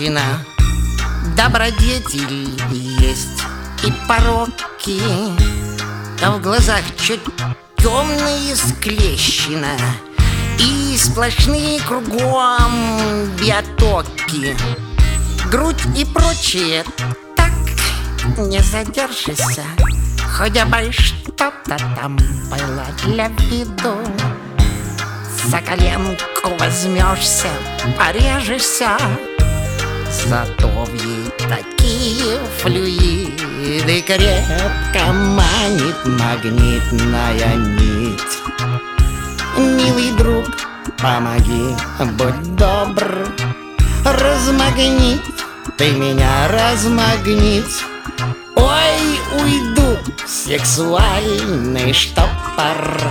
женщина. Добродетель есть и пороки, а в глазах чуть темные склещено, и сплошные кругом биотоки. Грудь и прочее так не задержишься, хотя бы что-то там было для виду. За коленку возьмешься, порежешься, зато в ей такие флюиды крепко манит магнитная нить. Милый друг, помоги, будь добр, размагнить ты меня, размагнить. Ой, уйду в сексуальный штопор.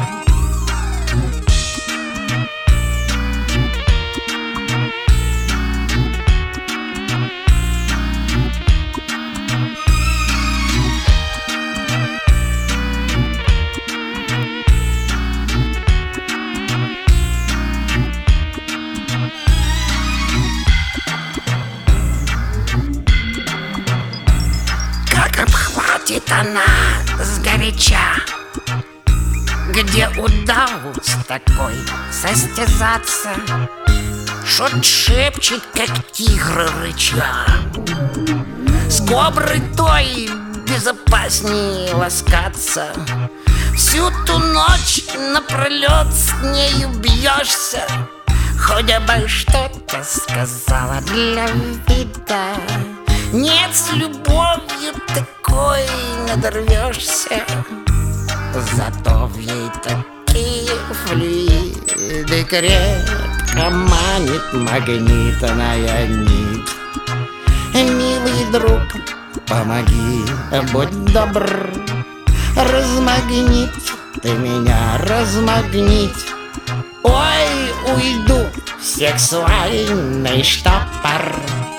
Обхватит она сгоряча, где удалось такой состязаться, что-то шепчет, как тигр рыча. С коброй той безопаснее ласкаться. Всю ту ночь напролет с нею бьешься, хоть бы что-то сказала для вида. Нет, с любовью такой надорвешься, зато в ей такие флюиды крепко манит магнитная нить. Милый друг, помоги, будь добр, размагнить ты меня, размагнить. Ой, уйду в сексуальный штопор.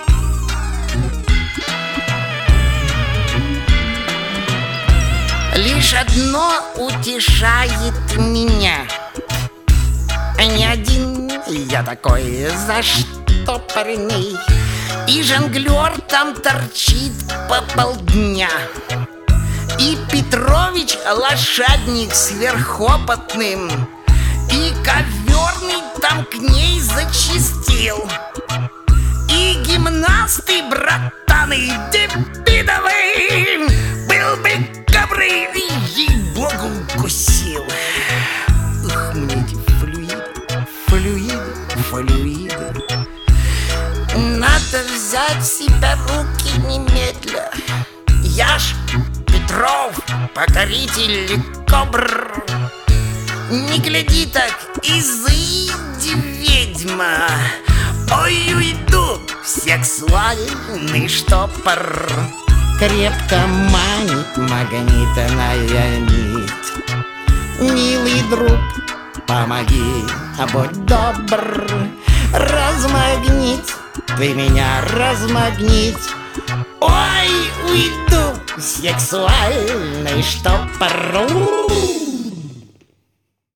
Лишь одно утешает меня: не один я такой заштопорный, и жонглер там торчит по полдня, и Петрович лошадник сверхопытным, и коверный там к ней зачистил, и гимнасты, братаны Дебидовы, был бы кобры, ей-богу, укусил. Ух, мне эти флюиды. Надо взять в себя руки немедля. Я ж Петров, покоритель кобр. Не гляди так, изыди, ведьма. Ой, уйду в сексуальный штопор. Крепко манит магнитная нить. Милый друг, помоги, будь добр, размагнить ты меня, размагнить. Ой, уйду в сексуальный штопор.